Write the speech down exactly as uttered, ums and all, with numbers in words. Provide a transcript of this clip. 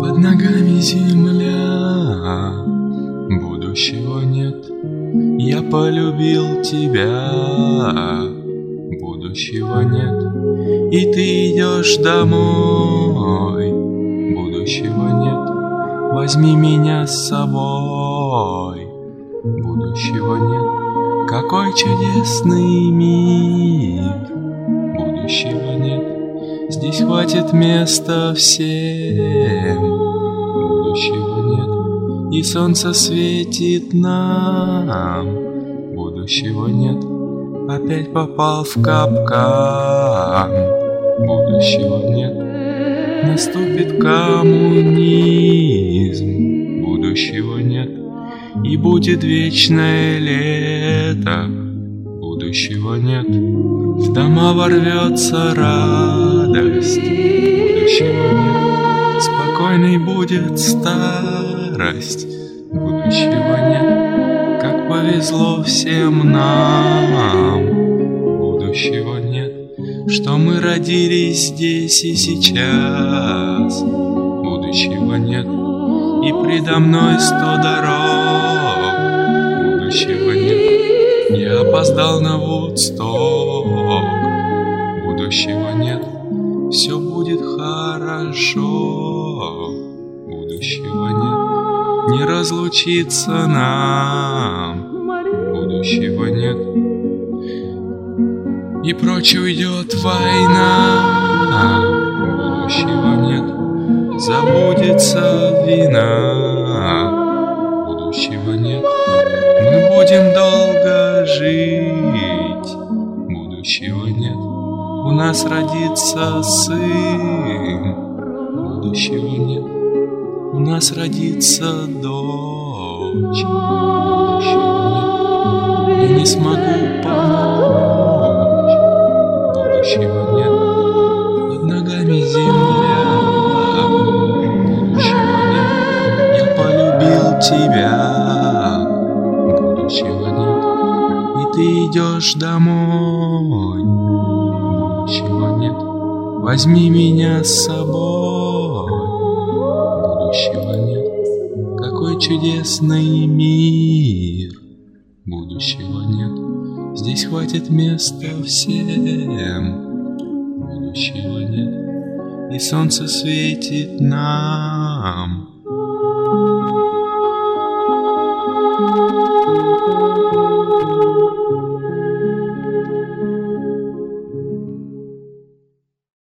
Под ногами земля, будущего нет. Я полюбил тебя, будущего нет. И ты идешь домой, будущего нет. Возьми меня с собой, будущего нет. Какой чудесный мир, будущего нет. Здесь хватит места всем, будущего нет. И солнце светит нам, будущего нет. Опять попал в капкан, будущего нет. Наступит коммунизм, будущего нет. И будет вечное лето, будущего нет. В дома ворвется радость, будущего нет. Спокойной будет старость, будущего нет. Как повезло всем нам, будущего нет. Что мы родились здесь и сейчас, будущего нет. И предо мной сто дорог, будущего нет. Я опоздал на Вудсток, будущего нет. Все будет хорошо, будущего нет. Не разлучиться нам, будущего нет. И прочь уйдет война, будущего нет. Забудется вина, будущего нет. Мы будем долго жить, будущего нет. У нас родится сын, будущего нет. У нас родится дочь, будущего нет. Я не смогу помочь, будущего нет. Под ногами земля, будущего нет. Я полюбил тебя, будущего нет. И ты идешь домой, будущего нет. Возьми меня с собой, будущего нет. Какой чудесный мир, будущего нет. Здесь хватит места всем, будущего нет. И солнце светит нам,